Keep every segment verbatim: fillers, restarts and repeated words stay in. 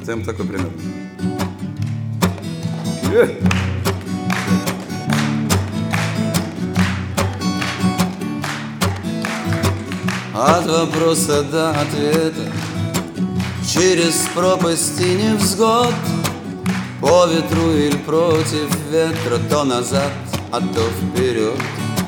темп такой примерно. От вопроса до ответа, через пропасть и невзгод, по ветру или против ветра, то назад, а то вперед.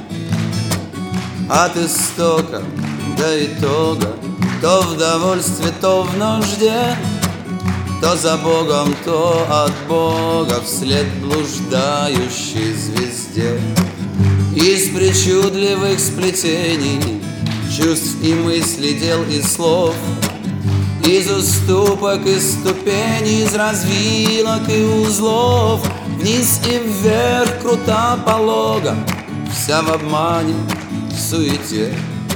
От истока до итога, то в довольстве, то в нужде, то за Богом, то от Бога, вслед блуждающей звезде. Из причудливых сплетений чувств и мыслей, дел и слов, из уступок и ступеней, из развилок и узлов, вниз и вверх, крута полога, вся в обмане, в суете.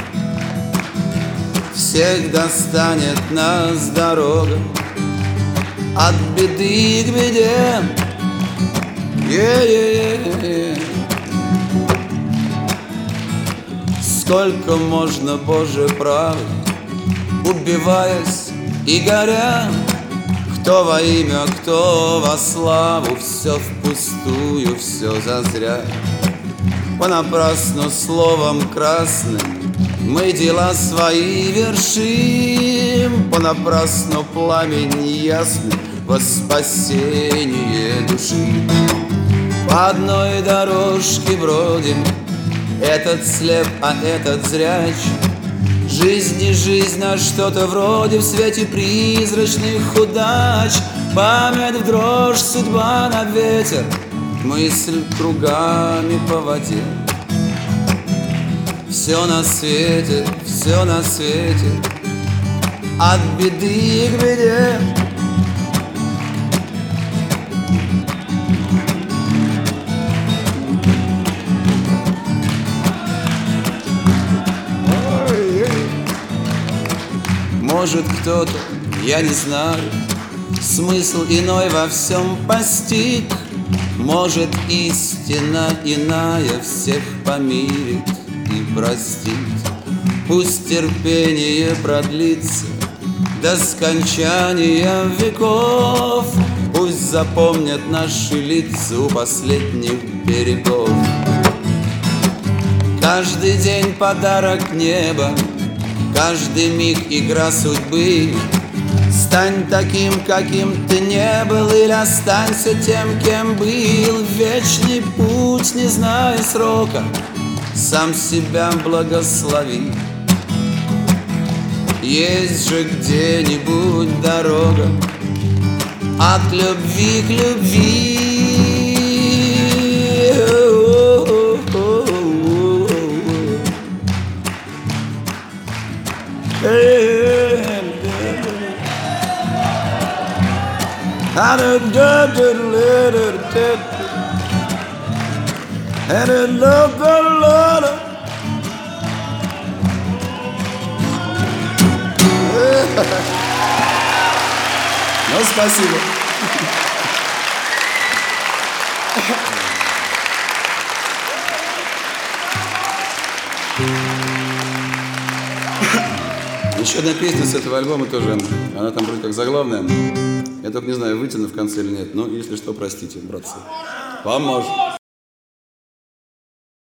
Всех достанет нас дорога от беды к беде. Е-е-е-е. Сколько можно, Боже, правы, убиваясь и горя, кто во имя, кто во славу, все впустую, все зазря. Понапрасну словом красным мы дела свои вершим, понапрасну пламень ясный во спасение души. По одной дорожке бродим, этот слеп, а этот зряч. Жизнь не жизнь, а что-то вроде в свете призрачных удач. Память в дрожь, судьба на ветер, мысль кругами по воде. Все на свете, все на свете, от беды к беде. Может, кто-то, я не знаю, смысл иной во всем постиг. Может, истина иная всех помирит и простит. Пусть терпение продлится до скончания веков. Пусть запомнят наши лица у последних берегов. Каждый день подарок неба, каждый миг игра судьбы. Стань таким, каким ты не был, или останься тем, кем был. Вечный путь, не зная срока, сам себя благослови. Есть же где-нибудь дорога от любви к любви. Ну, спасибо. Еще одна песня с этого альбома тоже, она там вроде как заглавная. Я только не знаю, вытяну в конце или нет, но если что, простите, братцы. Поможет.